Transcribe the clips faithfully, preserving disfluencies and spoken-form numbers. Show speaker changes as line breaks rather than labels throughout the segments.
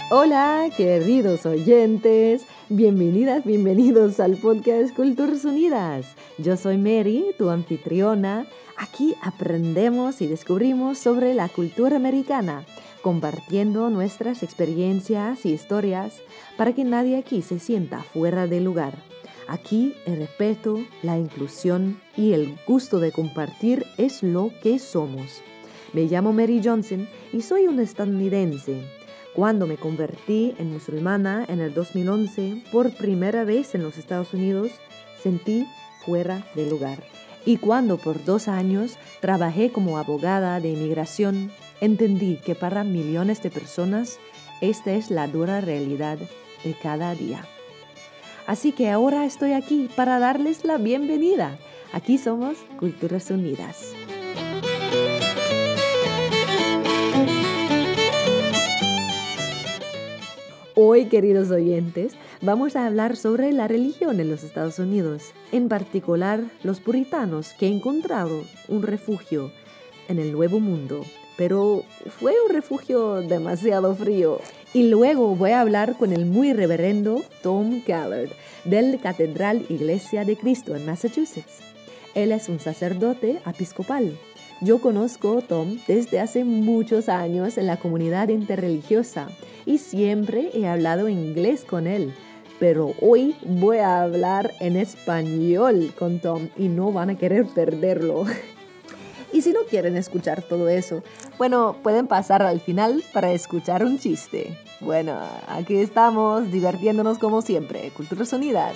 Hola, queridos oyentes, bienvenidas, bienvenidos al podcast Culturas Unidas. Yo soy Mary, tu anfitriona. Aquí aprendemos y descubrimos sobre la cultura americana, compartiendo nuestras experiencias y historias para que nadie aquí se sienta fuera de lugar. Aquí el respeto, la inclusión y el gusto de compartir es lo que somos. Me llamo Mary Johnson y soy una estadounidense. Cuando me convertí en musulmana en el dos mil once, por primera vez en los Estados Unidos, sentí fuera de lugar. Y cuando por dos años trabajé como abogada de inmigración, entendí que para millones de personas esta es la dura realidad de cada día. Así que ahora estoy aquí para darles la bienvenida. Aquí somos Culturas Unidas. Hoy, queridos oyentes, vamos a hablar sobre la religión en los Estados Unidos, en particular los puritanos que encontraron un refugio en el Nuevo Mundo, pero fue un refugio demasiado frío. Y luego voy a hablar con el muy reverendo Tom Callard, del Catedral Iglesia de Cristo en Massachusetts. Él es un sacerdote episcopal. Yo conozco a Tom desde hace muchos años en la comunidad interreligiosa y siempre he hablado inglés con él. Pero hoy voy a hablar en español con Tom y no van a querer perderlo. Y si no quieren escuchar todo eso, bueno, pueden pasar al final para escuchar un chiste. Bueno, aquí estamos divirtiéndonos como siempre. Culturas Unidas.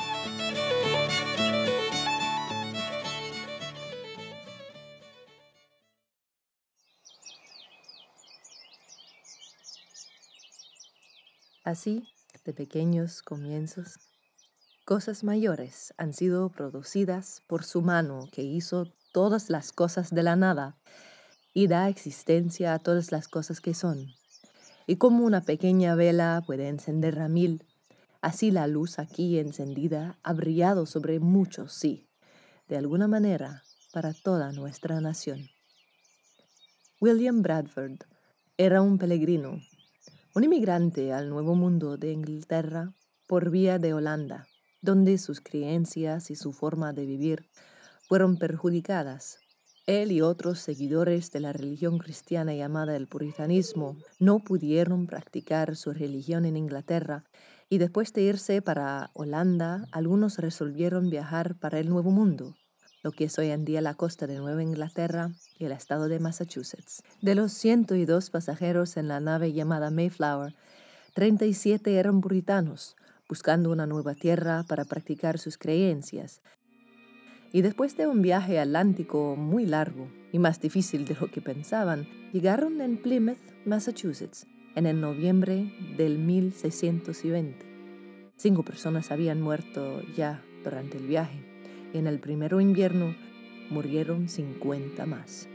Así, de pequeños comienzos, cosas mayores han sido producidas por su mano que hizo todas las cosas de la nada y da existencia a todas las cosas que son. Y como una pequeña vela puede encender a mil, así la luz aquí encendida ha brillado sobre muchos, sí, de alguna manera, para toda nuestra nación. William Bradford era un peregrino, un inmigrante al Nuevo Mundo de Inglaterra por vía de Holanda, donde sus creencias y su forma de vivir fueron perjudicadas. Él y otros seguidores de la religión cristiana llamada el puritanismo no pudieron practicar su religión en Inglaterra y después de irse para Holanda, algunos resolvieron viajar para el Nuevo Mundo, lo que es hoy en día la costa de Nueva Inglaterra y el estado de Massachusetts. De los ciento dos pasajeros en la nave llamada Mayflower, treinta y siete eran puritanos, buscando una nueva tierra para practicar sus creencias. Y después de un viaje atlántico muy largo y más difícil de lo que pensaban, llegaron en Plymouth, Massachusetts, en el noviembre del mil seiscientos veinte. Cinco personas habían muerto ya durante el viaje y en el primer invierno murieron cincuenta más.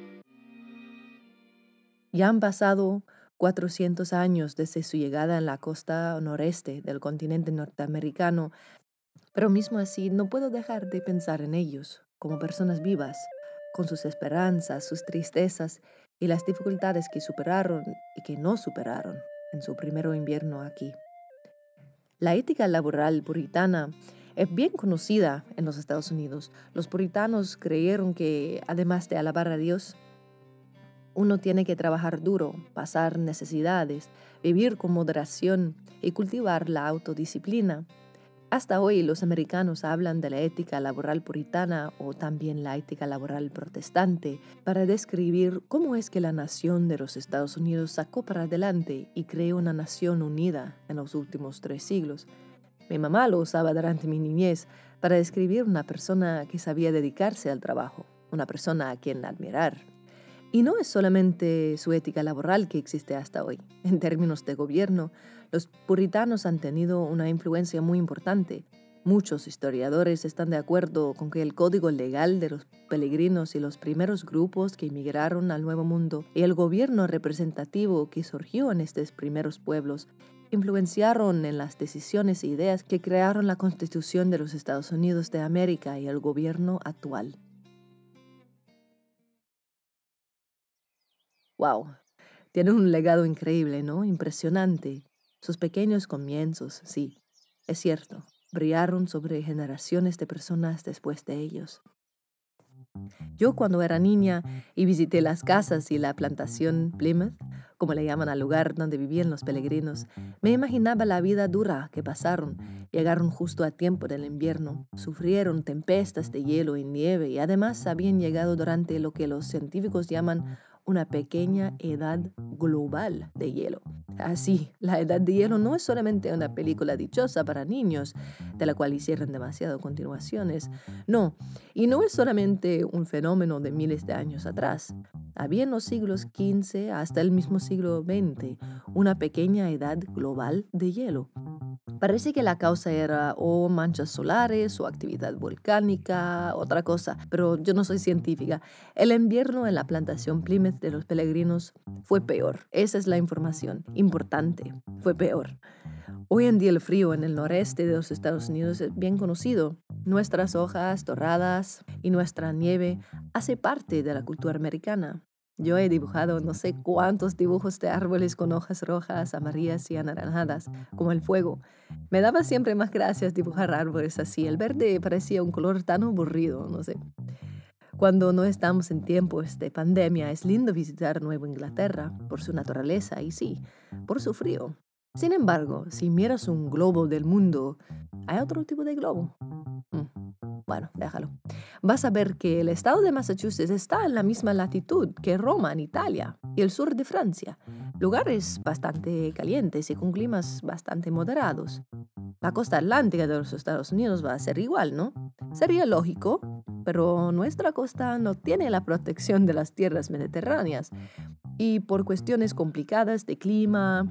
Ya han pasado cuatrocientos años desde su llegada en la costa noreste del continente norteamericano, pero mismo así no puedo dejar de pensar en ellos como personas vivas, con sus esperanzas, sus tristezas y las dificultades que superaron y que no superaron en su primer invierno aquí. La ética laboral puritana es bien conocida en los Estados Unidos. Los puritanos creyeron que, además de alabar a Dios, uno tiene que trabajar duro, pasar necesidades, vivir con moderación y cultivar la autodisciplina. Hasta hoy los americanos hablan de la ética laboral puritana o también la ética laboral protestante para describir cómo es que la nación de los Estados Unidos sacó para adelante y creó una nación unida en los últimos tres siglos. Mi mamá lo usaba durante mi niñez para describir una persona que sabía dedicarse al trabajo, una persona a quien admirar. Y no es solamente su ética laboral que existe hasta hoy. En términos de gobierno, los puritanos han tenido una influencia muy importante. Muchos historiadores están de acuerdo con que el código legal de los peregrinos y los primeros grupos que emigraron al Nuevo Mundo y el gobierno representativo que surgió en estos primeros pueblos influenciaron en las decisiones e ideas que crearon la Constitución de los Estados Unidos de América y el gobierno actual. Wow, Tienen un legado increíble, ¿no? Impresionante. Sus pequeños comienzos, sí, es cierto, brillaron sobre generaciones de personas después de ellos. Yo cuando era niña y visité las casas y la plantación Plymouth, como le llaman al lugar donde vivían los peregrinos, me imaginaba la vida dura que pasaron. Llegaron justo a tiempo del invierno, sufrieron tempestas de hielo y nieve y además habían llegado durante lo que los científicos llaman una pequeña edad global de hielo. Así, la edad de hielo no es solamente una película dichosa para niños, de la cual hicieron demasiado continuaciones. No, y no es solamente un fenómeno de miles de años atrás. Había en los siglos quince hasta el mismo siglo veinte una pequeña edad global de hielo. Parece que la causa era o manchas solares o actividad volcánica, otra cosa, pero yo no soy científica. El invierno en la plantación Plymouth de los peregrinos fue peor. Esa es la información importante. Fue peor. Hoy en día el frío en el noreste de los Estados Unidos es bien conocido. Nuestras hojas doradas y nuestra nieve hace parte de la cultura americana. Yo he dibujado no sé cuántos dibujos de árboles con hojas rojas, amarillas y anaranjadas, como el fuego. Me daba siempre más gracias dibujar árboles así. El verde parecía un color tan aburrido, no sé. Cuando no estamos en tiempos de pandemia, es lindo visitar Nueva Inglaterra por su naturaleza y sí, por su frío. Sin embargo, si miras un globo del mundo, ¿hay otro tipo de globo? Mm, Bueno, déjalo. Vas a ver que el estado de Massachusetts está en la misma latitud que Roma en Italia y el sur de Francia, lugares bastante calientes y con climas bastante moderados. La costa atlántica de los Estados Unidos va a ser igual, ¿no? Sería lógico, pero nuestra costa no tiene la protección de las tierras mediterráneas y por cuestiones complicadas de clima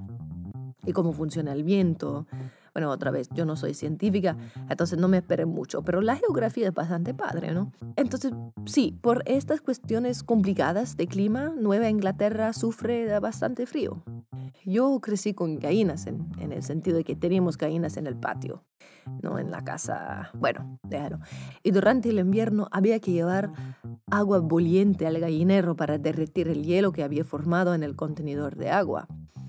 y cómo funciona el viento. Bueno, otra vez, yo no soy científica, entonces no me esperen mucho, pero la geografía es bastante padre, ¿no? Entonces, sí, por estas cuestiones complicadas de clima, Nueva Inglaterra sufre de bastante frío. Yo crecí con gallinas en, en el sentido de que teníamos gallinas en el patio, no en la casa. Bueno, déjalo. Y durante el invierno había que llevar agua boliente al gallinero para derretir el hielo que había formado en el contenedor de agua.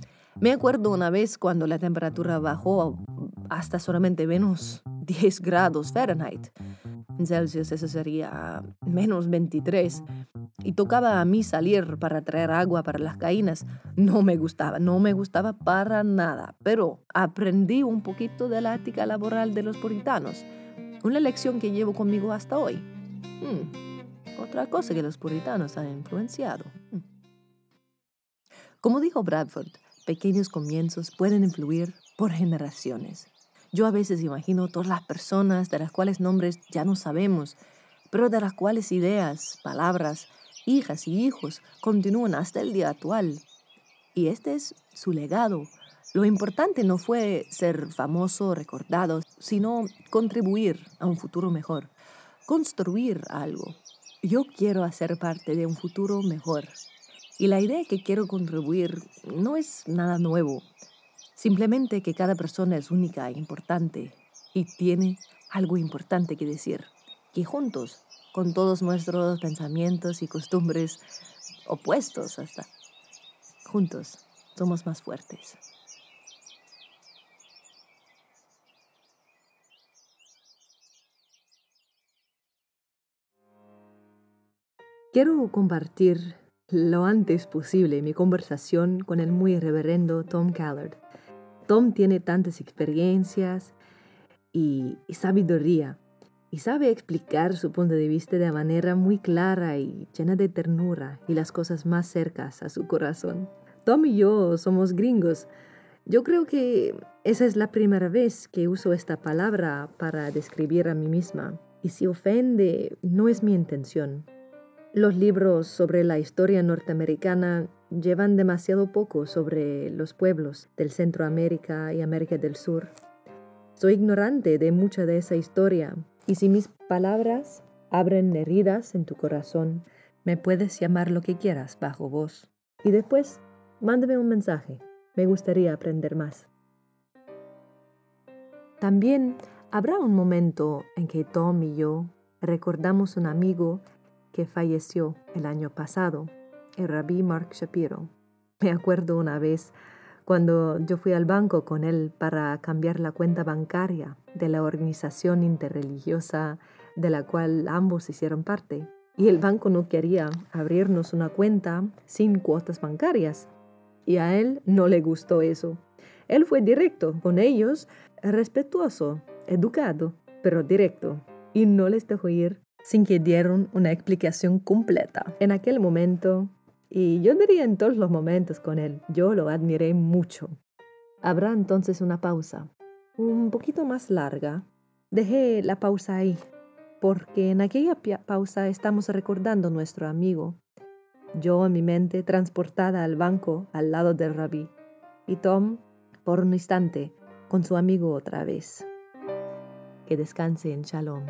Me acuerdo una vez cuando la temperatura bajó hasta solamente menos diez grados Fahrenheit. En Celsius eso sería menos veintitrés. Y tocaba a mí salir para traer agua para las gallinas. No me gustaba, no me gustaba para nada. Pero aprendí un poquito de la ética laboral de los puritanos. Una lección que llevo conmigo hasta hoy. Hmm, Otra cosa que los puritanos han influenciado. Hmm. Como dijo Bradford, pequeños comienzos pueden influir por generaciones. Yo a veces imagino todas las personas de las cuales nombres ya no sabemos, pero de las cuales ideas, palabras, hijas y hijos continúan hasta el día actual. Y este es su legado. Lo importante no fue ser famoso o recordado, sino contribuir a un futuro mejor, construir algo. Yo quiero hacer parte de un futuro mejor. Y la idea que quiero contribuir no es nada nuevo, simplemente que cada persona es única e importante y tiene algo importante que decir, que juntos, con todos nuestros pensamientos y costumbres opuestos hasta, juntos somos más fuertes. Quiero compartir lo antes posible mi conversación con el muy reverendo Tom Callard. Tom tiene tantas experiencias y, y sabiduría y sabe explicar su punto de vista de manera muy clara y llena de ternura y las cosas más cercanas a su corazón. Tom y yo somos gringos. Yo creo que esa es la primera vez que uso esta palabra para describir a mí misma. Y si ofende, no es mi intención. Los libros sobre la historia norteamericana llevan demasiado poco sobre los pueblos del Centroamérica y América del Sur. Soy ignorante de mucha de esa historia, y si mis palabras abren heridas en tu corazón, me puedes llamar lo que quieras bajo voz. Y después, mándame un mensaje. Me gustaría aprender más. También habrá un momento en que Tom y yo recordamos un amigo que falleció el año pasado, el Rabí Mark Shapiro. Me acuerdo una vez cuando yo fui al banco con él para cambiar la cuenta bancaria de la organización interreligiosa de la cual ambos hicieron parte. Y el banco no quería abrirnos una cuenta sin cuotas bancarias. Y a él no le gustó eso. Él fue directo con ellos, respetuoso, educado, pero directo. Y no les dejó ir sin que dieran una explicación completa. En aquel momento, y yo diría en todos los momentos con él, yo lo admiré mucho. Habrá entonces una pausa, un poquito más larga. Dejé la pausa ahí, porque en aquella pausa estamos recordando a nuestro amigo. Yo en mi mente transportada al banco al lado del rabí, y Tom, por un instante, con su amigo otra vez. Que descanse en Shalom.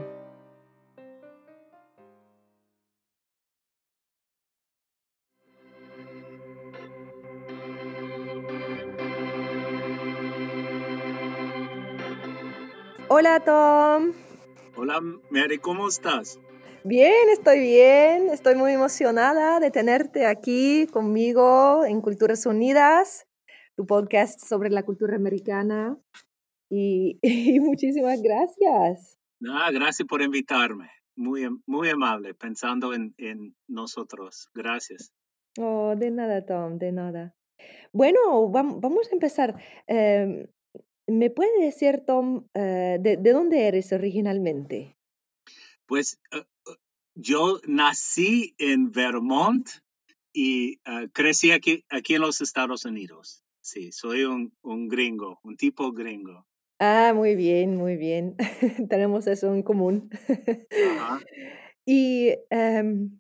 Hola Tom.
Hola Mary, ¿cómo estás?
Bien, estoy bien. Estoy muy emocionada de tenerte aquí conmigo en Culturas Unidas, tu podcast sobre la cultura americana. Y, y muchísimas gracias.
Ah, gracias por invitarme. Muy, muy amable, pensando en, en nosotros. Gracias.
Oh, de nada, Tom, de nada. Bueno, vam- vamos a empezar. Em, ¿me puede decir, Tom, eh, de, de dónde eres originalmente?
Pues eh, eh, yo nací en Vermont y eh, crecí aquí, aquí en los Estados Unidos. Sí, soy un, un gringo, un tipo gringo.
Ah, muy bien, muy bien. Tenemos eso en común.
Ajá.
Y, em,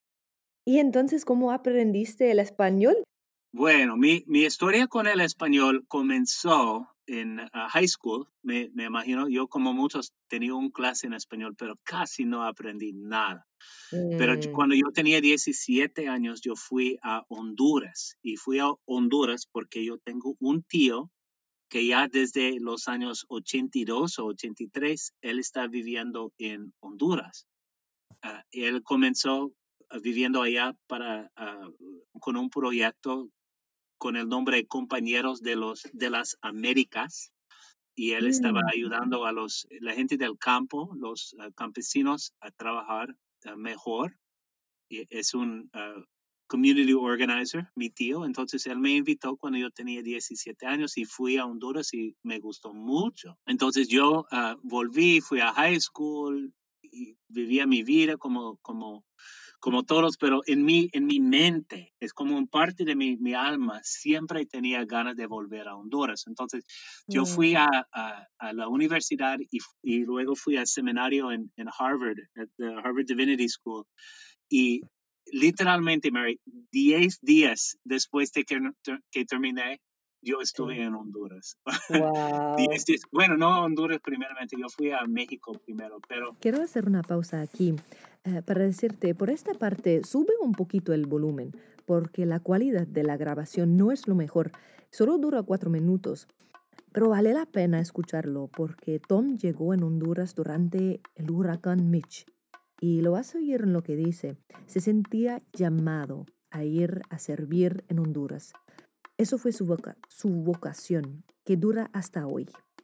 y entonces, ¿cómo aprendiste el español?
Bueno, mi, mi historia con el español comenzó en ah, high school. Me, me imagino, yo como muchos tenía un clase en español, pero casi no aprendí nada. Pero yo-
Mm,
cuando yo tenía diecisiete años, yo fui a Honduras y fui a Honduras porque yo tengo un tío que ya desde los años ochenta y dos o ochenta y tres, él está viviendo en Honduras. Ah, él comenzó ah, viviendo allá para, ah, con un proyecto con el nombre de Compañeros de, los, de las Américas y él estaba
mm,
ayudando a los, la gente del campo, los ah, campesinos, a trabajar ah, mejor. Y es un uh, community organizer, mi tío. Entonces él me invitó cuando yo tenía diecisiete años y fui a Honduras y me gustó mucho. Entonces yo uh, volví, fui a high school y vivía mi vida como, como, como todos, pero en mi, en mi mente, es como un parte de mi, mi alma, siempre tenía ganas de volver a Honduras. Entonces yo fui
mm,
a, a, a la universidad y, y, luego fui al seminario en, en Harvard, at the Harvard Divinity School. Y literalmente, Mary, diez días después de que, que terminé, yo estuve
sí.
en Honduras.
Wow.
diez días, bueno, no a Honduras primeramente, yo fui a México primero, pero
Quiero hacer una pausa aquí eh, para decirte, por esta parte, sube un poquito el volumen, porque la calidad de la grabación no es lo mejor. Solo dura cuatro minutos. Pero vale la pena escucharlo porque Tom llegó en Honduras durante el huracán Mitch y lo vas a oír en lo que dice. Se sentía llamado a ir a servir en Honduras. Eso fue su, voca- su vocación, que dura hasta hoy.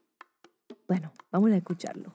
Bueno, vamos a escucharlo.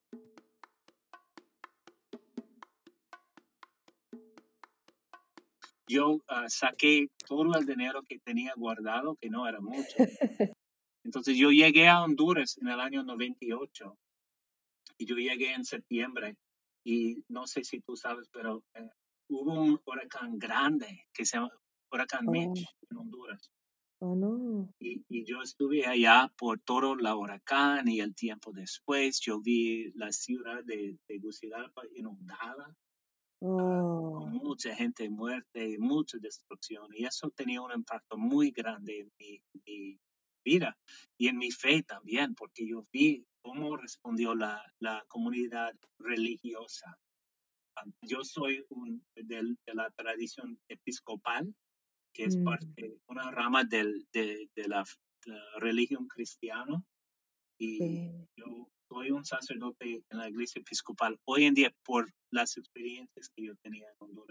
yo uh, saqué todo el dinero que tenía guardado, que no era mucho. Entonces yo llegué a Honduras en el año noventa y ocho y yo llegué en septiembre y no sé si tú sabes, pero eh, hubo un huracán grande que se llama Huracán
Oh,
Mitch en Honduras.
oh no.
Y, y yo estuve allá por todo el huracán y el tiempo después. Yo vi la ciudad de Tegucigalpa inundada, ah, con
Oh.
mucha gente muerta y mucha destrucción. Y eso tenía un impacto muy grande en mi, mi vida y en mi fe también, porque yo vi cómo respondió la, la comunidad religiosa. Ah, Yo soy un, del- de la tradición episcopal, que es
Mm,
parte, una rama del, de, de la, la religión cristiana, y
sí.
yo soy un sacerdote en la iglesia episcopal hoy en día por las experiencias que yo tenía en Honduras.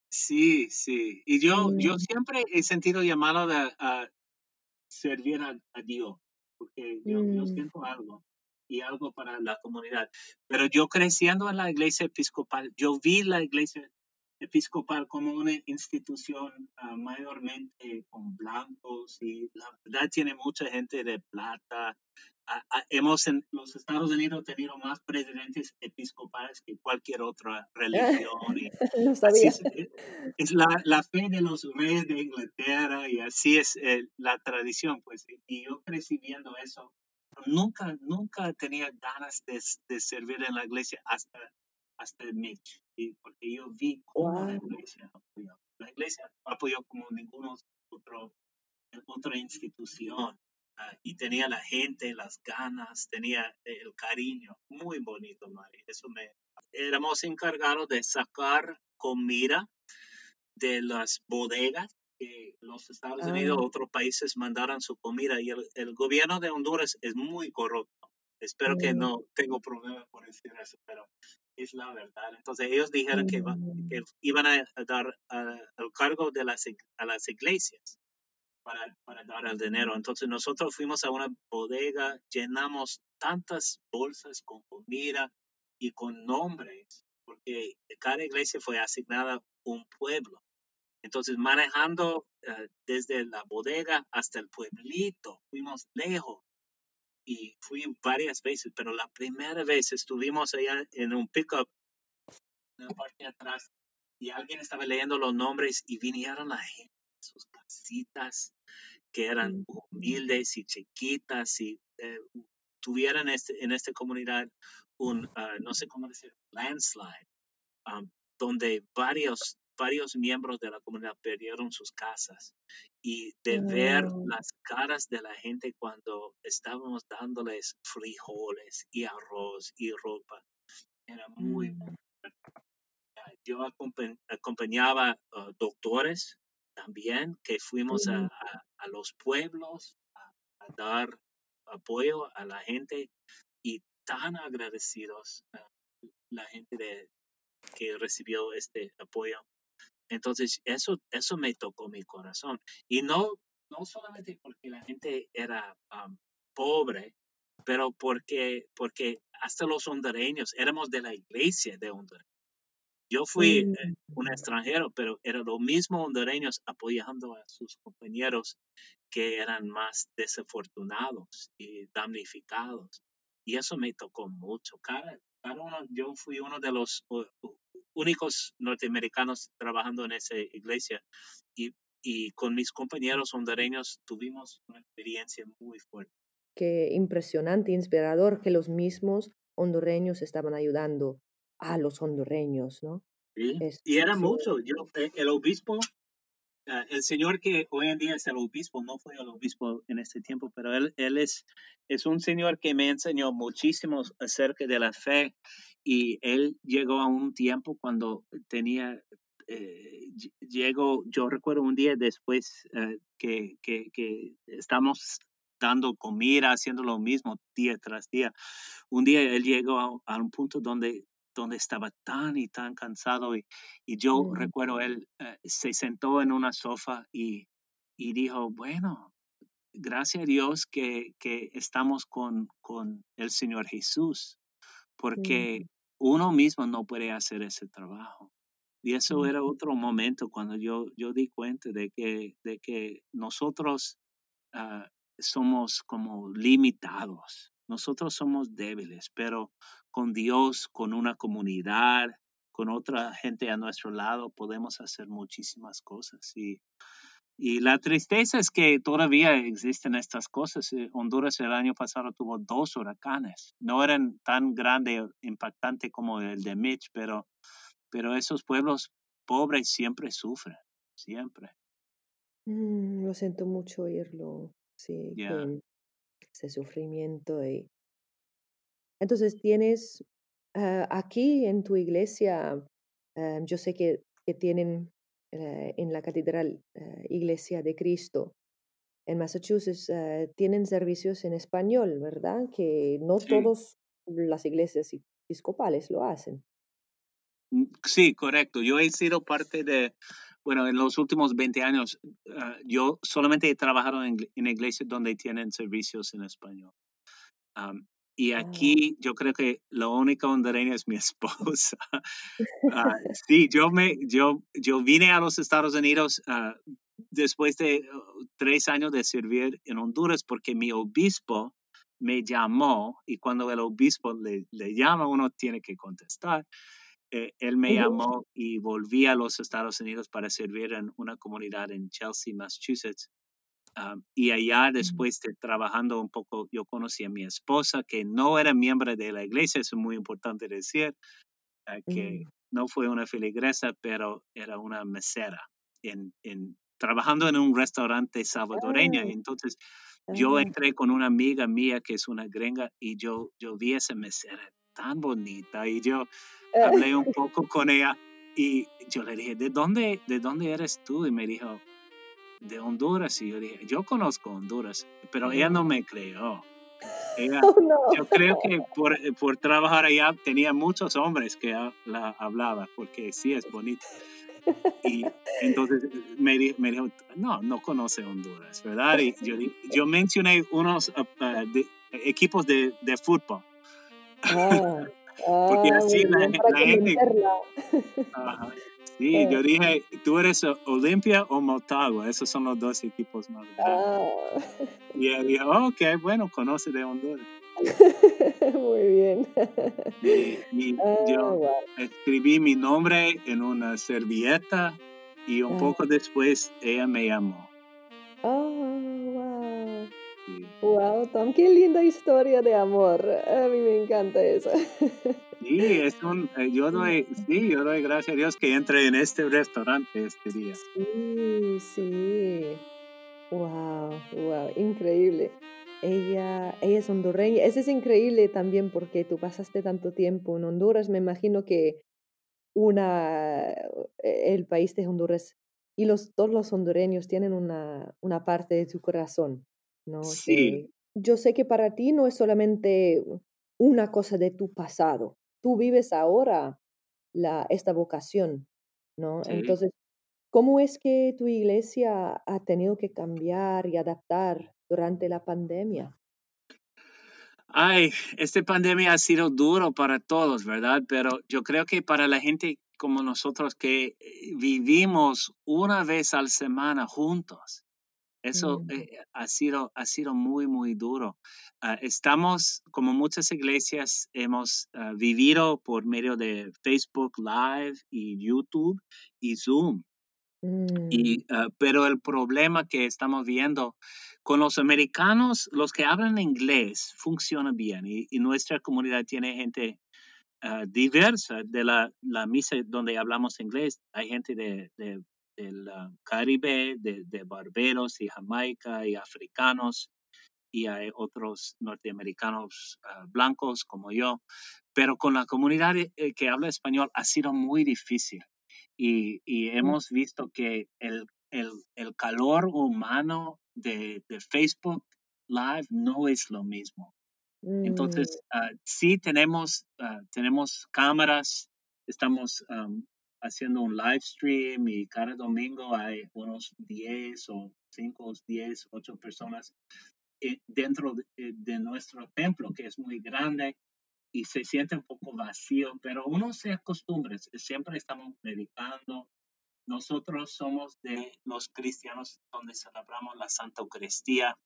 Sí, sí. Y yo, yo
Mm,
siempre he sentido llamado de, a servir a, a Dios, porque yo, yo
mm,
siento algo y algo para la comunidad. Pero yo creciendo en la iglesia episcopal, yo vi la iglesia episcopal como una institución ah, mayormente con blancos y la verdad tiene mucha gente de plata. Ah, ah, hemos en los Estados Unidos tenido más presidentes episcopales que cualquier otra religión y
no
así
sabía.
es, eh, es la, la fe de los reyes de Inglaterra y así es eh, la tradición, pues, y yo crecí viendo eso. Nunca, nunca tenía ganas de, de servir en la iglesia hasta, hasta el Mitch, y porque yo vi cómo la
Wow.
iglesia apoyó. La iglesia apoyó como ninguna otro, otra institución. Uh, y tenía la gente, las ganas, tenía el cariño, muy bonito, Mari. Eso me, éramos encargados de sacar comida de las bodegas que los Estados Unidos
Ah,
o otros países mandaran su comida y el, el gobierno de Honduras es muy corrupto. Espero que
mm,
no tengo problemas por decir eso, pero es la verdad. Entonces ellos dijeron que, va, que
mm,
iban a, a dar uh, el cargo de las, a las iglesias para, para dar el dinero. Entonces nosotros fuimos a una bodega, llenamos tantas bolsas con comida y con nombres, porque cada iglesia fue asignada un pueblo. Entonces manejando uh, desde la bodega hasta el pueblito, fuimos lejos y fui varias veces, pero la primera vez estuvimos allá en un pickup en la parte de atrás y alguien estaba leyendo los nombres y vinieron la gente, sus casitas, que eran
mm,
humildes y chiquitas y eh, tuvieran este, en esta comunidad un, uh, no sé cómo decir, landslide, um, donde varios, varios miembros de la comunidad perdieron sus casas. Y de ver
ah,
las caras de la gente cuando estábamos dándoles frijoles y arroz y ropa, era muy,
mm,
yo acompa- acompañaba uh, doctores también que fuimos a,
mm,
a- a los pueblos a, a dar apoyo a la gente y tan agradecidos uh, la gente de, que recibió este apoyo. Entonces, eso, eso me tocó mi corazón. Y no, no solamente porque la gente era um, pobre, pero porque, porque hasta los hondureños éramos de la iglesia de Honduras. Yo fui eh,
mm,
un extranjero, pero eran los mismos hondureños apoyando a sus compañeros que eran más desafortunados y damnificados. Y eso me tocó mucho. Cada, cada uno, yo fui uno de los uh, únicos norteamericanos trabajando en esa iglesia y, y con mis compañeros hondureños tuvimos una experiencia muy fuerte.
qué impresionante, inspirador que los mismos hondureños estaban ayudando a los hondureños, ¿no?
¿Sí?
Es,
Y era
eso,
mucho. Yo, eh, el obispo Uh, el señor que hoy en día es el obispo, no fue el obispo en este tiempo, pero él, él es, es un señor que me enseñó muchísimo acerca de la fe y él llegó a un tiempo cuando tenía, eh, llegó, yo recuerdo un día después uh, que, que, que estamos dando comida, haciendo lo mismo día tras día. Un día él llegó a, a un punto donde donde estaba tan y tan cansado y, y yo
mm,
recuerdo él eh, se sentó en una sofá y, y dijo, bueno, gracias a Dios que, que estamos con, con el Señor Jesús, porque
mm,
uno mismo no puede hacer ese trabajo. Y eso
mm,
era otro momento cuando yo, yo di cuenta de que, de que nosotros uh, somos como limitados. Nosotros somos débiles, pero con Dios, con una comunidad, con otra gente a nuestro lado, podemos hacer muchísimas cosas. Y, y la tristeza es que todavía existen estas cosas. Eh, Honduras el año pasado tuvo dos huracanes. No eran tan grande o impactante como el de Mitch, pero, pero esos pueblos pobres siempre sufren, siempre.
mm, lo siento mucho oírlo, sí,
Ya. Yeah.
que ese sufrimiento y entonces tienes, ah, aquí en tu iglesia, ah, yo sé que que tienen, eh, en la catedral, eh, Iglesia de Cristo en Massachusetts, eh, tienen servicios en español, ¿verdad? Que no
Sí.
todos las iglesias episcopales lo hacen.
Sí, correcto. Yo he sido parte de, bueno, en los últimos veinte años, uh, yo solamente he trabajado en, en iglesias donde tienen servicios en español. Um, y
Ah,
aquí yo creo que la única hondureña es mi esposa. Uh, sí, yo me, yo, yo vine a los Estados Unidos uh, después de uh, tres años de servir en Honduras porque mi obispo me llamó y cuando el obispo le, le llama uno tiene que contestar. Eh, él me
ujú,
llamó y volví a los Estados Unidos para servir en una comunidad en Chelsea, Massachusetts. Um, y allá, después de trabajando un poco, yo conocí a mi esposa, que no era miembro de la iglesia, eso es muy importante decir, uh, que
mm,
no fue una filigresa, pero era una mesera, en, en, trabajando en un restaurante salvadoreño.
ah,
Entonces, yo
ah,
entré con una amiga mía que es una gringa y yo, yo vi esa mesera tan bonita y yo hablé un
ah,
poco con ella y yo le dije, ¿de dónde, de dónde eres tú? Y me dijo, de Honduras. Y yo dije, yo conozco Honduras, pero ella no
wow.
me creyó. Ella,
Oh, no.
yo creo que por, por trabajar allá tenía muchos hombres que ha- la hablaba, porque sí es bonito. Y entonces me, di- me dijo, no, no conoce Honduras, ¿verdad? Y yo, di- yo mencioné unos uh, uh, de- equipos de, de fútbol,
Ah,
porque
ah,
así
muy
la,
bien, para
la gente,
convencerla.
ajá, sí,
Ah,
yo dije, tú eres Olimpia o Motagua, esos son los dos equipos más grandes.
ah.
Y ella dijo, oh, ok, bueno, conoce de Honduras.
Muy bien.
Y, y
Ah,
yo
guau.
escribí mi nombre en una servilleta y un
Ah,
poco después ella me llamó.
oh, guau.
Sí,
Guau, Tom, qué linda historia de amor. A mí me encanta eso.
sí, es un, eh, yo doy, sí, yo doy gracias a Dios que entré en este restaurante este día.
Sí, sí. Wow, wow, increíble. Ella, ella es hondureña. Eso es increíble también porque tú pasaste tanto tiempo en Honduras. Me imagino que una, e- el país de Honduras y los, todos los hondureños tienen una, una parte de tu corazón, ¿no?
Sí,
Que yo sé que para ti no es solamente una cosa de tu pasado. Tú vives ahora la, esta vocación, ¿no?
sí.
Entonces, ¿cómo es que tu iglesia ha tenido que cambiar y adaptar durante la pandemia?
Ay, esta pandemia ha sido duro para todos, ¿verdad? Pero yo creo que para la gente como nosotros que eh, vivimos una vez a la semana juntos, eso
Mm,
eh, ha sido, ha sido muy, muy duro. Ah, estamos, como muchas iglesias, hemos ah, vivido por medio de Facebook Live y YouTube y Zoom.
mm,
Y, ah, pero el problema que estamos viendo con los americanos, los que hablan inglés, funciona bien. Y, y nuestra comunidad tiene gente ah, diversa de la, la misa donde hablamos inglés. Hay gente de, de- del ah, Caribe, de, de Barbados y Jamaica y africanos y hay otros norteamericanos ah, blancos como yo. Pero con la comunidad eh, que habla español ha sido muy difícil y, y
mm,
hemos visto que el, el, el calor humano de, de Facebook Live no es lo mismo.
mm,
Entonces, ah, sí tenemos, ah, tenemos cámaras, estamos am, haciendo un live stream y cada domingo hay unos diez o cinco, diez, ocho personas eh, dentro de, eh, de nuestro templo, que es muy grande y se siente un poco vacío, pero uno se acostumbra, siempre estamos predicando. Nosotros somos de los cristianos donde celebramos la Santa Eucaristía.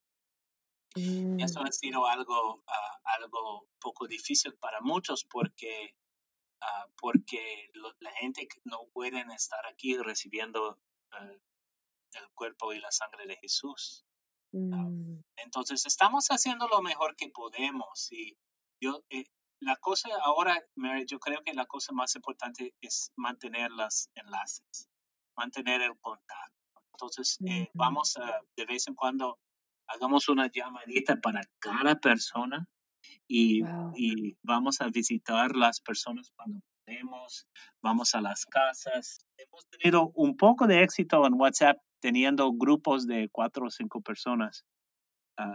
mm,
Eso ha sido algo, ah, algo poco difícil para muchos porque, ah, porque lo- la gente que no puede estar aquí recibiendo eh, el cuerpo y la sangre de Jesús. Ah,
mm,
entonces, estamos haciendo lo mejor que podemos y yo, eh, la cosa ahora, Mary, yo creo que la cosa más importante es mantener los enlaces, mantener el contacto. Entonces,
mm,
eh, vamos a, de vez en cuando, hagamos una llamadita para cada persona y,
wow.
y vamos a visitar las personas cuando podemos, vamos a las casas. Hemos tenido un poco de éxito en WhatsApp teniendo grupos de cuatro o cinco personas. Ah,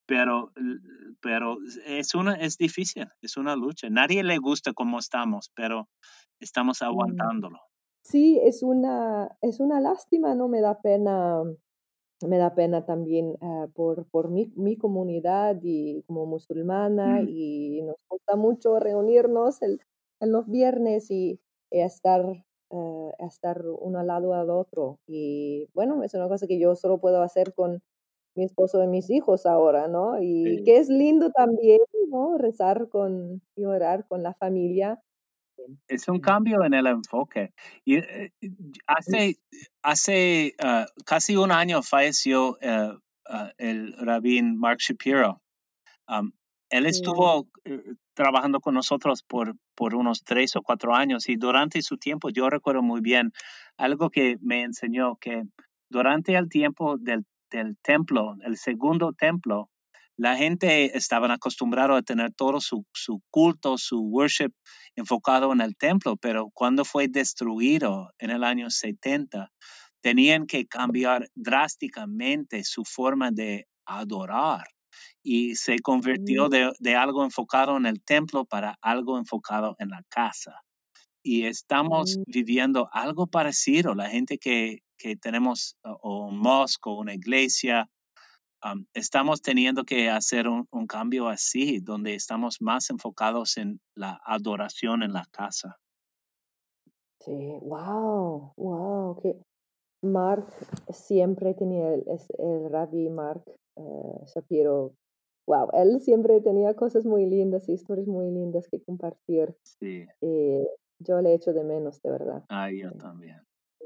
pero, pero es una, es difícil, es una lucha. Nadie le gusta cómo estamos, pero estamos
Mm.
aguantándolo.
Sí, es una es una lástima, ¿no? Me da pena me da pena también, ah, por por mi mi comunidad y como musulmana,
Mm,
y nos gusta mucho reunirnos el en los viernes y y estar, eh, estar uno al lado al otro. Y bueno, es una cosa que yo solo puedo hacer con mi esposo y mis hijos ahora, ¿no? Y
sí.
que es lindo también, ¿no? Rezar con y orar con la familia.
Es un
Mm.
cambio en el enfoque. Y, eh, y hace hace, ah, casi un año falleció, eh, ah, el rabín Mark Shapiro. Am, Él
Sí.
estuvo, eh, trabajando con nosotros por por unos tres o cuatro años, y durante su tiempo, yo recuerdo muy bien algo que me enseñó, que durante el tiempo del del templo, el segundo templo, la gente estaban acostumbrado a tener todo su su culto, su worship enfocado en el templo, pero cuando fue destruido en el año setenta, tenían que cambiar drásticamente su forma de adorar, y se
Mm,
convirtió de, de algo enfocado en el templo para algo enfocado en la casa. Y estamos
mm,
viviendo algo parecido. La gente que, que tenemos, uh, o un mosque o una iglesia, um, estamos teniendo que hacer un, un cambio así, donde estamos más enfocados en la adoración en la casa.
sí, wow, wow, que Mark siempre tenía el, es el Rabbi Mark eh, Shapiro. Wow, él siempre tenía cosas muy lindas, historias muy lindas que compartir.
Sí,
Eh, yo le echo de menos, de verdad.
ah, yo
Eh,
también.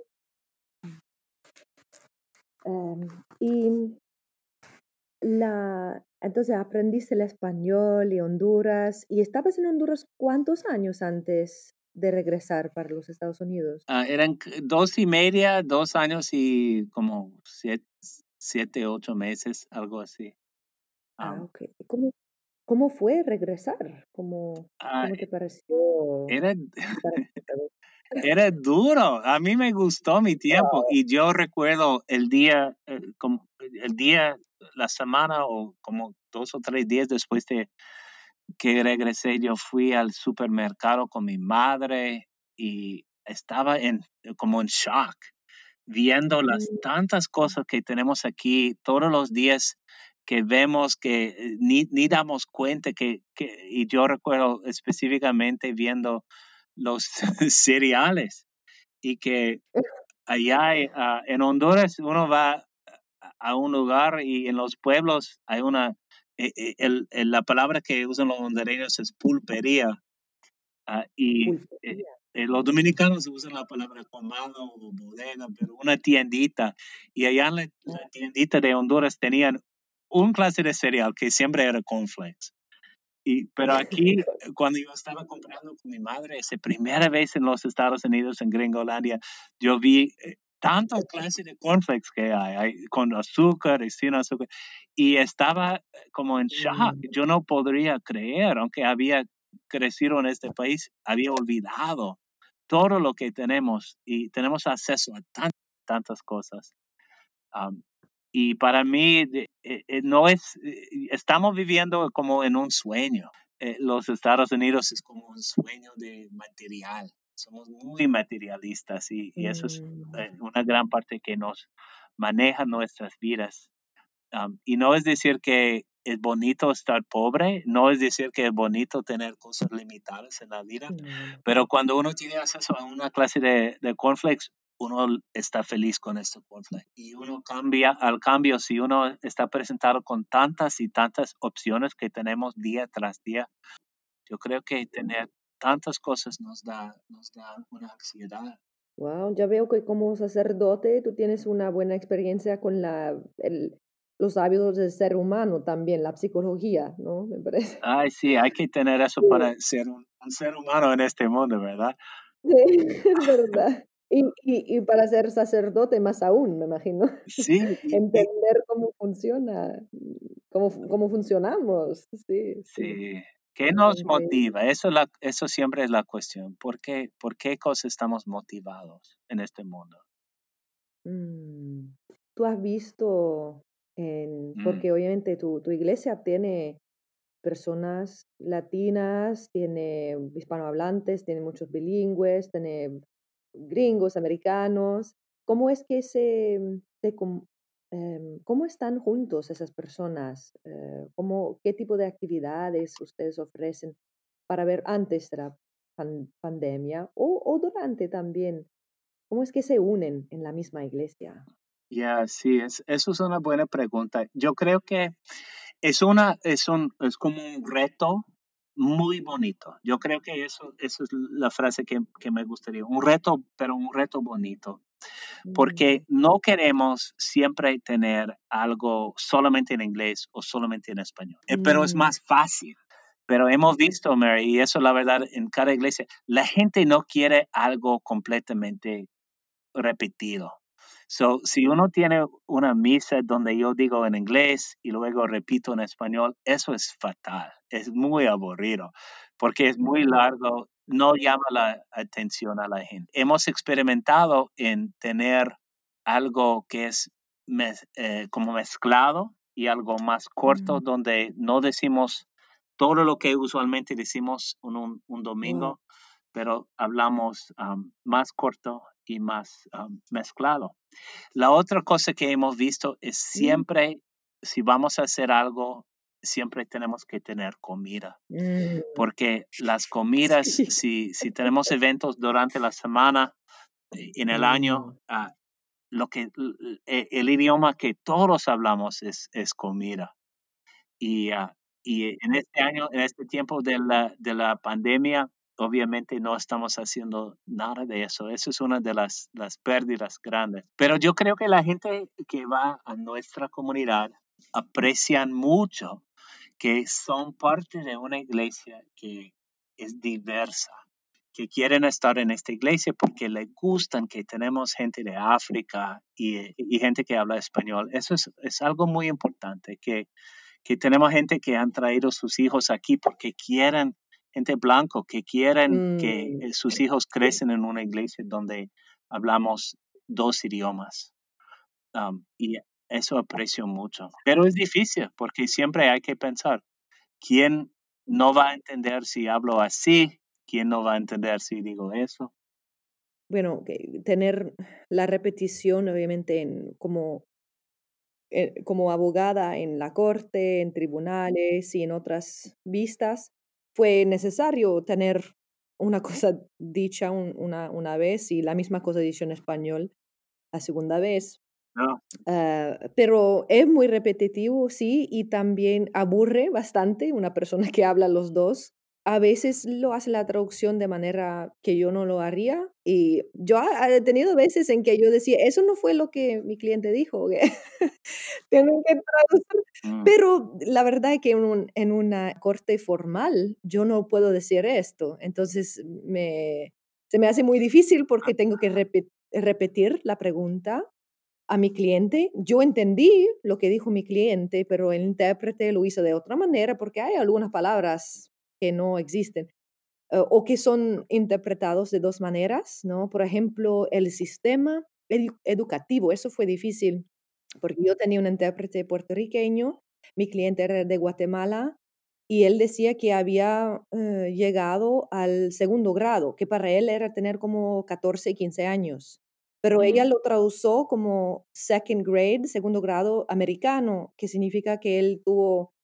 em, y la, entonces aprendiste el español y Honduras. ¿Y estabas en Honduras cuántos años antes de regresar para los Estados Unidos?
Ah, eran c- dos y media, dos años y como siete, siete, ocho meses, algo así.
Ah,
Um,
ok. ¿Cómo, cómo fue regresar? ¿Cómo,
ah,
cómo te pareció
Era
estar en otra vez?
era duro. A mí me gustó mi tiempo,
Guau.
y yo recuerdo el día, eh, como el día, la semana o como dos o tres días después de que regresé, yo fui al supermercado con mi madre y estaba en como en shock, viendo las
Mm,
tantas cosas que tenemos aquí todos los días, que vemos que, eh, ni, ni damos cuenta que, que, y yo recuerdo específicamente viendo los cereales, y que allá, eh, ah, en Honduras uno va a a un lugar y en los pueblos hay una, eh, eh, el, el- la palabra que usan los hondureños es pulpería. Ah, y eh,
pulpería.
eh, los dominicanos usan la palabra colmado o bodega, pero una tiendita. Y allá en la, la tiendita de Honduras tenían un clase de cereal que siempre era cornflakes. Y, pero aquí, eh, cuando yo estaba comprando con mi madre, esa primera vez en los Estados Unidos, en Gringolandia, yo vi, eh, tantas clases de cornflakes que hay, hay con azúcar y sin azúcar, y estaba, eh, como en shock.
Mm,
Yo no podría creer, aunque había crecido en este país, había olvidado todo lo que tenemos, y tenemos acceso a tan- tantas cosas. Am, y para mí, de- eh, eh, no es, eh, estamos viviendo como en un sueño. Eh, los Estados Unidos es como un sueño de material. Somos muy materialistas, y, y eso es,
mm,
eh, una gran parte que nos maneja nuestras vidas. Am, y no es decir que es bonito estar pobre, no es decir que es bonito tener cosas limitadas en la vida,
no, no.
pero cuando uno tiene acceso a una clase de, de cornflakes, uno está feliz con estos cornflakes. Y uno cambia, al cambio, si uno está presentado con tantas y tantas opciones que tenemos día tras día, yo creo que tener tantas cosas nos da, nos da una ansiedad.
Wow, ya veo que como sacerdote tú tienes una buena experiencia con la, el- los hábitos del ser humano también, la psicología, ¿no? Me parece.
Ay, sí, hay que tener eso
Sí,
para ser un, un ser humano en este mundo, ¿verdad?
sí, es verdad. Y, y, y para ser sacerdote más aún, me imagino.
Sí, y, y-
Entender cómo funciona, cómo, fu- cómo funcionamos. Sí, sí,
sí. ¿Qué nos
increíble.
motiva? Eso, la, eso siempre es la cuestión. ¿Por qué, por qué cosas estamos motivados en este mundo?
Mm. ¿Tú has visto? en,
Mm,
porque obviamente tu, tu iglesia tiene personas latinas, tiene hispanohablantes, tiene muchos bilingües, tiene gringos, americanos. ¿Cómo es que se, se com- em, cómo están juntos esas personas? Eh, ¿cómo, qué tipo de actividades ustedes ofrecen para ver antes de la pan- pandemia o, o durante también? ¿Cómo es que se unen en la misma iglesia?
ya, sí, es, eso es una buena pregunta. Yo creo que es una, es un, es como un reto muy bonito. Yo creo que eso, eso es la frase que, que me gustaría. Un reto, pero un reto bonito. Porque
Mm,
no queremos siempre tener algo solamente en inglés o solamente en español. Eh, pero es
mm,
más fácil. Pero hemos visto, Mary, y eso la verdad en cada iglesia, la gente no quiere algo completamente repetido. So, si uno tiene una misa donde yo digo en inglés y luego repito en español, eso es fatal, es muy aburrido, porque es muy largo, no llama la atención a la gente. Hemos experimentado en tener algo que es mez- eh, como mezclado y algo más corto,
mm.
donde no decimos todo lo que usualmente decimos en un, un
Wow.
domingo, pero hablamos um, más corto y más um, mezclado. La otra cosa que hemos visto es
Mm,
siempre, si vamos a hacer algo, siempre tenemos que tener comida,
mm,
porque las comidas,
sí.
si, si tenemos eventos durante la semana, eh, en el año,
Mm,
ah, lo que, el, el idioma que todos hablamos es, es comida. Y, ah, y en este año, en este tiempo de la, de la pandemia, obviamente no estamos haciendo nada de eso. Eso es una de las, las pérdidas grandes. Pero yo creo que la gente que va a nuestra comunidad aprecian mucho que son parte de una iglesia que es diversa, que quieren estar en esta iglesia porque les gustan que tenemos gente de África y, y gente que habla español. Eso es, es algo muy importante, que que tenemos gente que han traído sus hijos aquí porque quieren, gente blanco, que quieren que
mm,
eh, sus hijos
sí.
crecen en una iglesia donde hablamos dos idiomas. Um, y eso aprecio mucho. Pero es difícil porque siempre hay que pensar, ¿quién no va a entender si hablo así? ¿Quién no va a entender si digo eso?
Bueno, que tener la repetición, obviamente, en como, eh, como abogada en la corte, en tribunales y en otras vistas, fue necesario tener una cosa dicha un una una vez y la misma cosa dicha en español la segunda vez.
No,
Ah, pero es muy repetitivo, sí, y también aburre bastante una persona que habla los dos. A veces lo hace la traducción de manera que yo no lo haría, y yo ha he tenido veces en que yo decía: "Eso no fue lo que mi cliente dijo", que tienen que traducir.
mm,
Pero la verdad es que en un en una corte formal yo no puedo decir esto. Entonces, me se me hace muy difícil porque tengo que repe repetir la pregunta a mi cliente. Yo entendí lo que dijo mi cliente, pero el intérprete lo hizo de otra manera porque hay algunas palabras que no existen, eh, o que son interpretados de dos maneras, ¿no? Por ejemplo, el sistema edu- educativo, eso fue difícil porque yo tenía un intérprete puertorriqueño, mi cliente era de Guatemala y él decía que había eh, llegado al segundo grado, que para él era tener como catorce, quince años. Pero ella
mm,
lo tradujo como second grade, segundo grado americano, que significa que él tuvo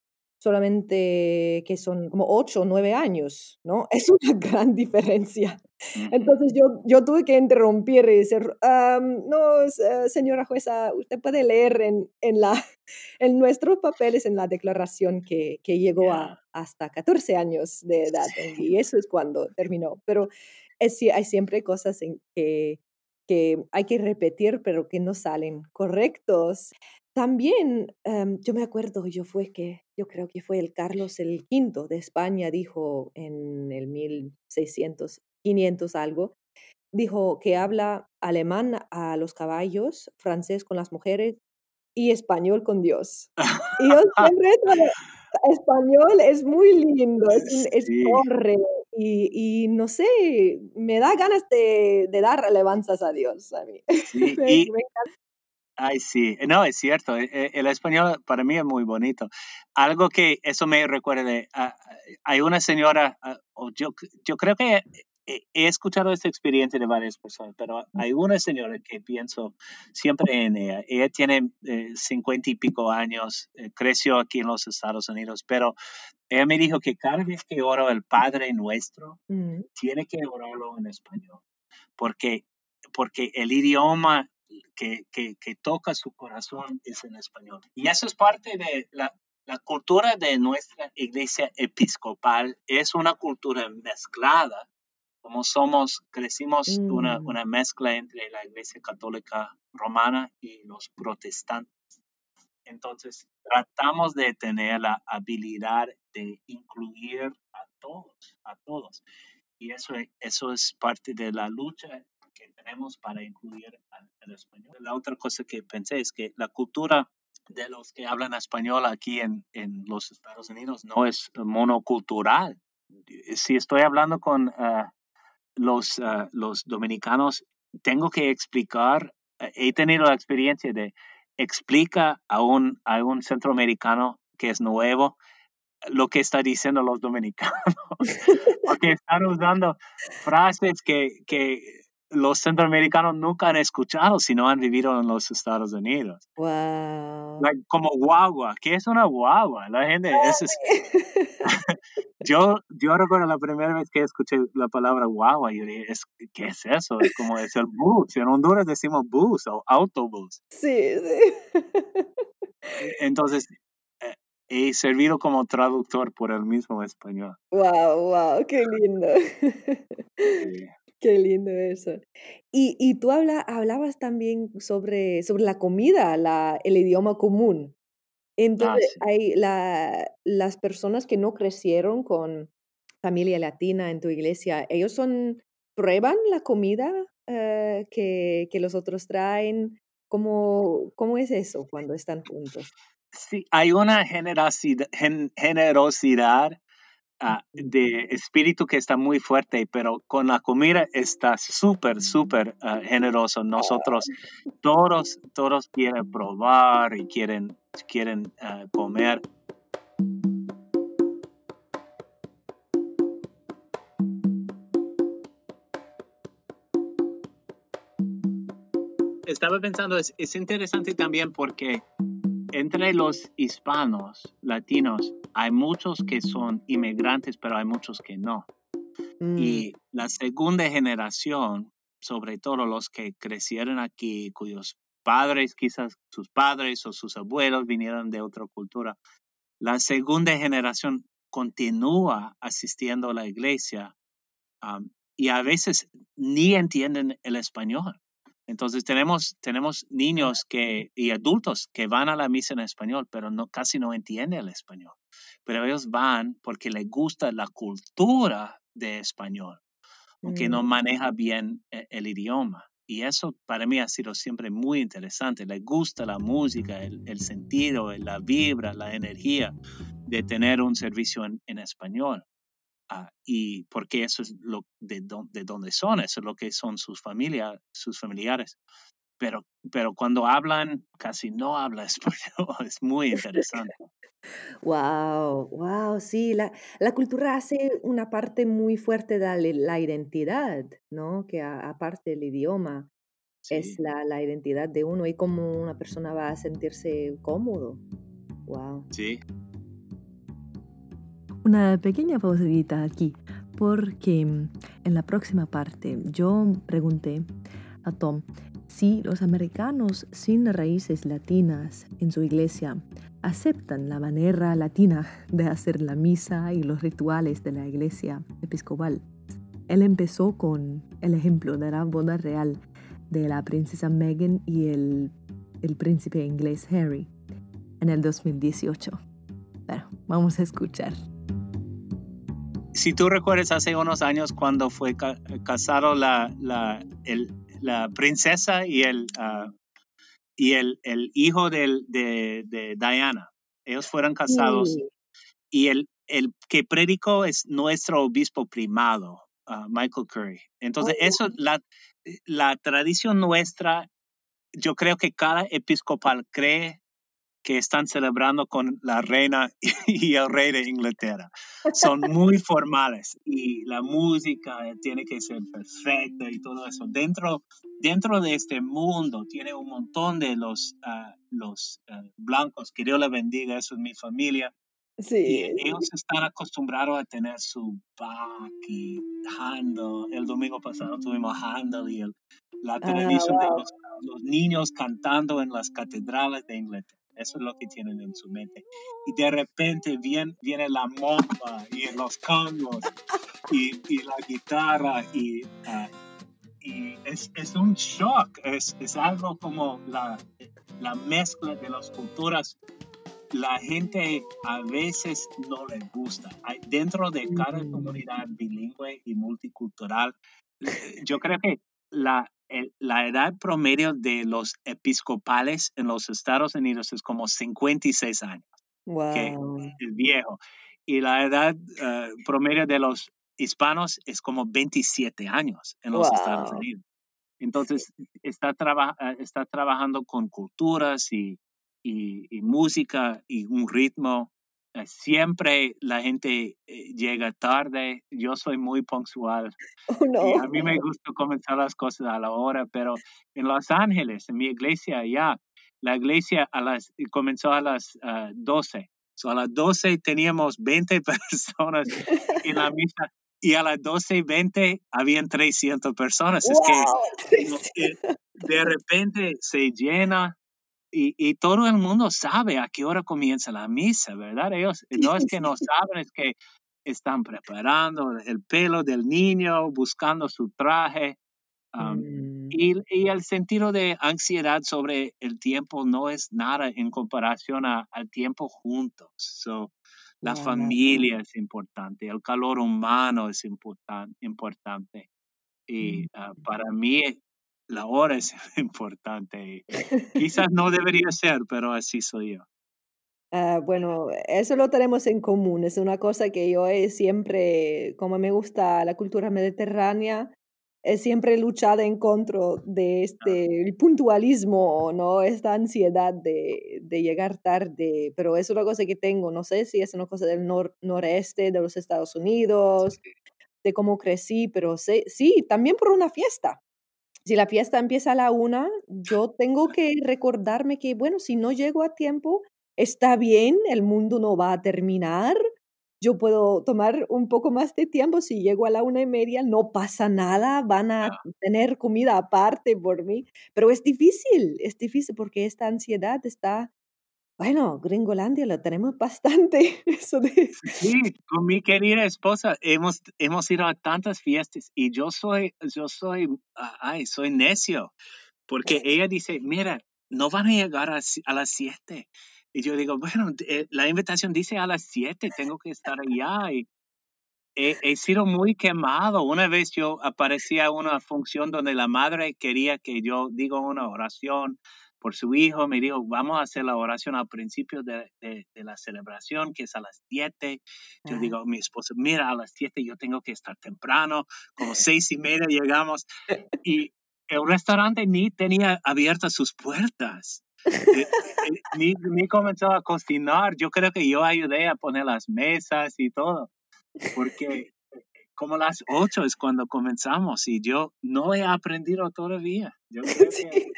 solamente que son como ocho o nueve años, ¿no? Es una gran diferencia.
ujú,
Entonces yo yo tuve que interrumpir y decir: "Am, no, se señora jueza, usted puede leer en en la en nuestros papeles, en la declaración que que llegó a
ya,
hasta catorce años de edad",
sí.
y eso es cuando terminó. Pero es sí, hay siempre cosas en que que hay que repetir, pero que no salen correctos. También, em, yo me acuerdo, yo fue que yo creo que fue el Carlos el quinto de España, dijo en el mil seiscientos, quinientos algo, dijo que habla alemán a los caballos, francés con las mujeres y español con Dios. Y yo siempre estaba español es muy lindo, es un es
Sí,
corre y y no sé, me da ganas de de dar alabanzas a Dios a mí.
sí.
Me
Y
me encanta.
Ay, sí, no, es cierto, e- e- el español para mí es muy bonito. Algo que eso me recuerda de, ah, hay una señora, ah, o yo, yo creo que he, he escuchado esta experiencia de varias personas, pero hay una señora que pienso siempre en ella. Ella tiene eh, cincuenta y pico años, eh, creció aquí en los Estados Unidos, pero ella me dijo que cada vez que oro el Padre Nuestro,
Mm,
tiene que orarlo en español, porque, porque el idioma que, que, que toca su corazón es en español. Y eso es parte de la, la cultura de nuestra iglesia episcopal, es una cultura mezclada, como somos, crecimos una,
mm,
una mezcla entre la iglesia católica romana y los protestantes. Entonces, tratamos de tener la habilidad de incluir a todos, a todos. Y eso, eso es parte de la lucha que tenemos para incluir al, al español. La otra cosa que pensé es que la cultura de los que hablan español aquí en, en los Estados Unidos no es monocultural. Si estoy hablando con uh, los, uh, los dominicanos, tengo que explicar, uh, he tenido la experiencia de explica a un, a un centroamericano que es nuevo lo que está diciendo los dominicanos, porque están usando frases que, que los centroamericanos nunca han escuchado si no han vivido en los Estados Unidos.
Wow.
Like, como guagua, ¿qué es una guagua? La gente, eso es, yo, yo recuerdo la primera vez que escuché la palabra guagua, yo dije, es, ¿qué es eso? Es como es el bus, en Honduras decimos bus o autobús.
Sí, sí.
E- Entonces, eh, he servido como traductor por el mismo español.
Wow, wow, qué lindo.
Sí.
Qué lindo eso. Y y tú habla hablabas también sobre sobre la comida, la el idioma común.
Ah,
Entonces,
sí.
hay la las personas que no crecieron con familia latina en tu iglesia, ¿ellos son prueban la comida, eh, que que los otros traen? ¿Cómo cómo es eso cuando están juntos?
Sí, hay una generosidad, gen- generosidad ah,
Mm.
de espíritu que está muy fuerte, pero con la comida está súper, súper ah, generoso. Nosotros todos, todos quieren probar y quieren, quieren ah, comer. Estaba pensando, es, es interesante también porque entre los hispanos, latinos, hay muchos que son inmigrantes, pero hay muchos que no.
Mm,
Y la segunda generación, sobre todo los que crecieron aquí, cuyos padres, quizás sus padres o sus abuelos vinieron de otra cultura, la segunda generación continúa asistiendo a la iglesia, um, y a veces ni entienden el español. Entonces tenemos, tenemos niños que, y adultos que van a la misa en español, pero no, casi no entienden el español. Pero ellos van porque les gusta la cultura de español, aunque no
mm.
maneja bien eh, el idioma. Y eso para mí ha sido siempre muy interesante. Les gusta la música, el, el sentido, la vibra, la energía de tener un servicio en, en español. Ah, y porque eso es lo de, don, de donde son, eso es lo que son sus familias, sus familiares. Pero, pero cuando hablan, casi no habla español. Es muy interesante.
Wow, wow, sí, la la cultura hace una parte muy fuerte de la la identidad, ¿no? Que a aparte del idioma, es
Sí,
la la identidad de uno y cómo una persona va a sentirse cómodo. Wow.
sí.
Una pequeña pausita aquí, porque mm, en la próxima parte yo pregunté a Tom si los americanos sin raíces latinas en su iglesia aceptan la manera latina de hacer la misa y los rituales de la iglesia episcopal. Él empezó con el ejemplo de la boda real de la princesa Meghan y el, el príncipe inglés Harry en el dos mil dieciocho. Pero vamos a escuchar.
Si tú recuerdas hace unos años cuando fue ca casado la, la, el, la princesa y el, uh, y el, el hijo del, de, de Diana, ellos fueron casados
Sí.
y el, el que predicó es nuestro obispo primado, uh, Michael Curry. Entonces,
Oh,
eso, la, la tradición nuestra yo creo que cada episcopal cree que están celebrando con la reina y el rey de Inglaterra. Son muy formales y la música tiene que ser perfecta y todo eso. Dentro, dentro de este mundo tiene un montón de los, uh, los uh, blancos, que Dios les bendiga, eso es mi familia. Y
Sí.
ellos están acostumbrados a tener su Bach y Handel. El domingo pasado tuvimos Handel y el, la
Ah,
tradición de
wow.
los, los niños cantando en las catedrales de Inglaterra. Eso es lo que tienen en su mente. Y de repente viene, viene la momba y los congos y, y la guitarra y, uh, y es, es un shock. Es, es algo como la, la mezcla de las culturas. La gente a veces no les gusta. Hay, dentro de cada
Mm,
comunidad bilingüe y multicultural, eh, yo creo que la, el- la edad promedio de los episcopales en los Estados Unidos es como cincuenta y seis años, que
wow.
es viejo. Y la edad eh, promedio de los hispanos es como veintisiete años en los Estados
Wow.
Unidos.
Sí.
Entonces, está, traba- eh, está trabajando con culturas y, y- y música y un ritmo. Eh, Siempre la gente eh, llega tarde. Yo soy muy puntual
Oh,
y a
no.
mí me gusta comenzar las cosas a la hora, pero en Los Ángeles, en mi iglesia, ya, la iglesia a las, comenzó a las ah, doce. So, a las doce teníamos veinte personas en la misa y a las doce y veinte habían trescientas personas. Es que
Wow.
no, eh, de repente se llena y, y todo el mundo sabe a qué hora comienza la misa, ¿verdad? Ellos no es que no saben, es que están preparando el pelo del niño, buscando su traje. um,
Mm,
y, y el sentido de ansiedad sobre el tiempo no es nada en comparación a- al tiempo juntos. So, la
wow.
familia es importante, el calor humano es importan- importante. Y
Mm.
ah, para mí la hora es importante. Quizás no debería ser, pero así soy yo.
Ah, bueno, eso lo tenemos en común. Es una cosa que yo he siempre, como me gusta la cultura mediterránea, he siempre luchado en contra de
Ah,
este el puntualismo, ¿no? Esta ansiedad de, de llegar tarde, pero es una cosa que tengo. No sé si es una cosa del nor- noreste de los Estados Unidos,
sí,
de cómo crecí, pero sé, sí, también por una fiesta. Si la fiesta empieza a la una, yo tengo que recordarme que, bueno, si no llego a tiempo, está bien, el mundo no va a terminar. Yo puedo tomar un poco más de tiempo, si llego a la una y media, no pasa nada, van a
ah,
tener comida aparte por mí, pero es difícil, es difícil porque esta ansiedad está, bueno, Gringolandia lo tenemos bastante, eso de
sí, con mi querida esposa hemos, hemos ido a tantas fiestas y yo soy, yo soy, ah, ay, soy necio, porque ella dice, mira, no van a llegar a, si- a las siete. Y yo digo, bueno, eh, la invitación dice a las siete, tengo que estar allá. He, he sido muy quemado. Una vez yo aparecía a una función donde la madre quería que yo diga una oración por su hijo. Me dijo, vamos a hacer la oración al principio de, de- de la celebración, que es a las siete. Yo
Ah.
digo a mi esposa, mira, a las siete yo tengo que estar temprano, como seis y media llegamos. Y el restaurante ni tenía abiertas sus puertas. Eh, eh, ni, ni comenzó a cocinar. Yo creo que yo ayudé a poner las mesas y todo porque como las ocho es cuando comenzamos y yo no he aprendido todavía. Yo creo
Sí.
que,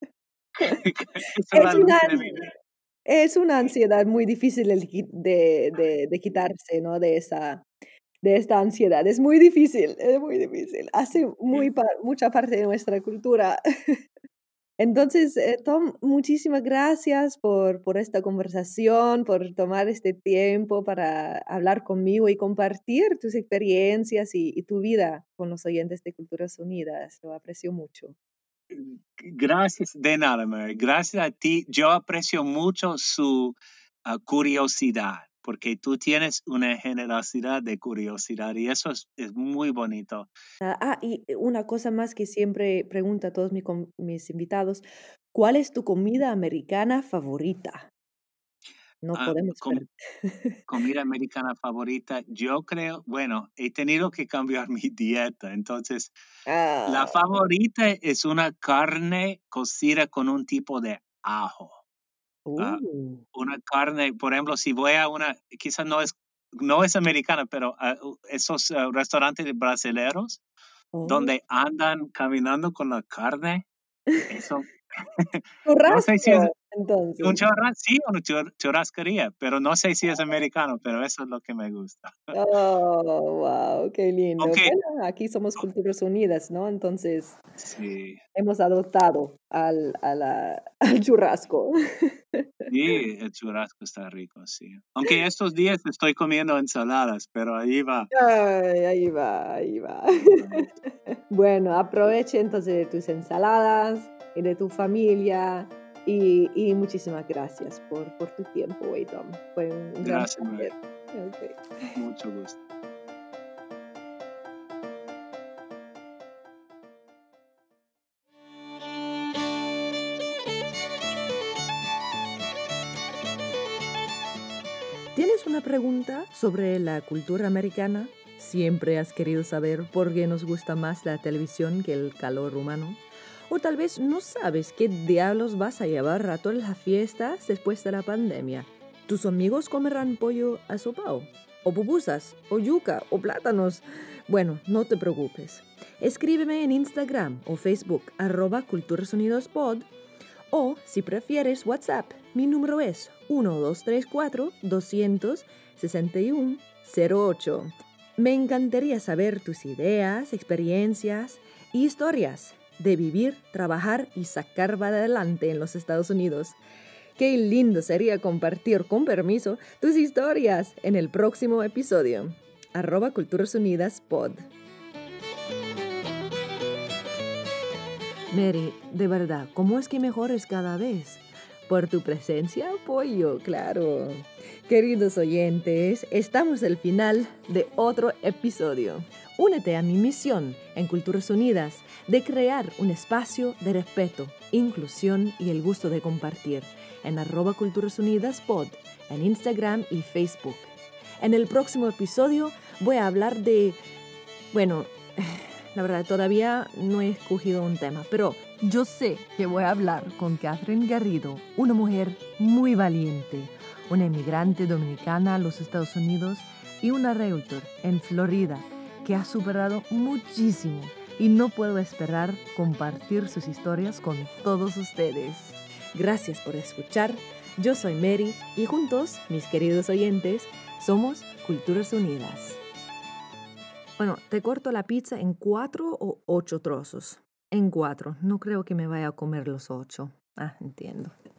que esa es la
Es una
lucha de mi vida.
Es una ansiedad muy difícil el qui de de de quitarse, ¿no? De esa de esta ansiedad. Es muy difícil, es muy difícil. Hace muy pa mucha parte de nuestra cultura. Entonces, eh, Tom, muchísimas gracias por por esta conversación, por tomar este tiempo para hablar conmigo y compartir tus experiencias y y tu vida con los oyentes de Culturas Unidas. Lo aprecio mucho.
Gracias, de nada, Mary. Gracias a ti. Yo aprecio mucho su ah, curiosidad, porque tú tienes una generosidad de curiosidad y eso es, es muy bonito.
Ah, ah, y eh, una cosa más que siempre pregunto a todos mi com mis invitados, ¿cuál es tu comida americana favorita? No
Ah,
podemos
com-
perder.
comida americana favorita, yo creo, bueno, he tenido que cambiar mi dieta, entonces la
Ah,
favorita es una carne cocida con un tipo de ajo. Ah,
uh,
una carne, por ejemplo, si voy a una, quizás no es, no es americana, pero ah, u- esos ah, restaurantes brasileños
oh.
donde andan caminando con la carne, eso, no sé si es
Churrasco,
un
entonces.
churras, sí, una chur- churrascaría, pero no sé si es americano, pero eso es lo que me gusta.
Oh, wow, qué lindo.
Aunque,
Bueno, aquí somos culturas unidas, ¿no? Entonces,
sí,
hemos adoptado al a la al churrasco.
sí, el churrasco está rico, sí. Aunque estos días estoy comiendo ensaladas, pero ahí va.
Ay, ahí va, ahí va.
Ahí va eso.
Bueno, aproveche entonces de tus ensaladas y de tu familia y y muchísimas gracias por por tu tiempo, Tom. Fue un gran
Gracias,
placer.
Mary.
Okey.
Mucho gusto.
¿Tienes una pregunta sobre la cultura americana? ¿Siempre has querido saber por qué nos gusta más la televisión que el calor humano? O tal vez no sabes qué diablos vas a llevar a todas las fiestas después de la pandemia. ¿Tus amigos comerán pollo asopao? ¿O pupusas? ¿O yuca? ¿O plátanos? Bueno, no te preocupes. Escríbeme en Instagram o Facebook arroba Culturas Unidos Pod, o, si prefieres, WhatsApp. Mi número es uno dos tres cuatro dos seis uno cero ocho. Me encantaría saber tus ideas, experiencias y historias de vivir, trabajar y sacar adelante en los Estados Unidos. Qué lindo sería compartir con permiso tus historias en el próximo episodio. Arroba Culturas Unidas Pod. Mary, de verdad, ¿cómo es que mejores cada vez? Por tu presencia, apoyo, claro. Queridos oyentes, estamos al final de otro episodio. Únete a mi misión en Culturas Unidas de crear un espacio de respeto, inclusión y el gusto de compartir en arroba Culturas Unidas Pod, en Instagram y Facebook. En el próximo episodio voy a hablar de, bueno, la verdad, todavía no he escogido un tema, pero yo sé que voy a hablar con Catherine Garrido, una mujer muy valiente, una emigrante dominicana a los Estados Unidos y una realtor en Florida que ha superado muchísimo y no puedo esperar compartir sus historias con todos ustedes. Gracias por escuchar. Yo soy Mary y juntos, mis queridos oyentes, somos Culturas Unidas. Bueno, te corto la pizza en cuatro o ocho trozos. En cuatro. No creo que me vaya a comer los ocho. Ah, entiendo.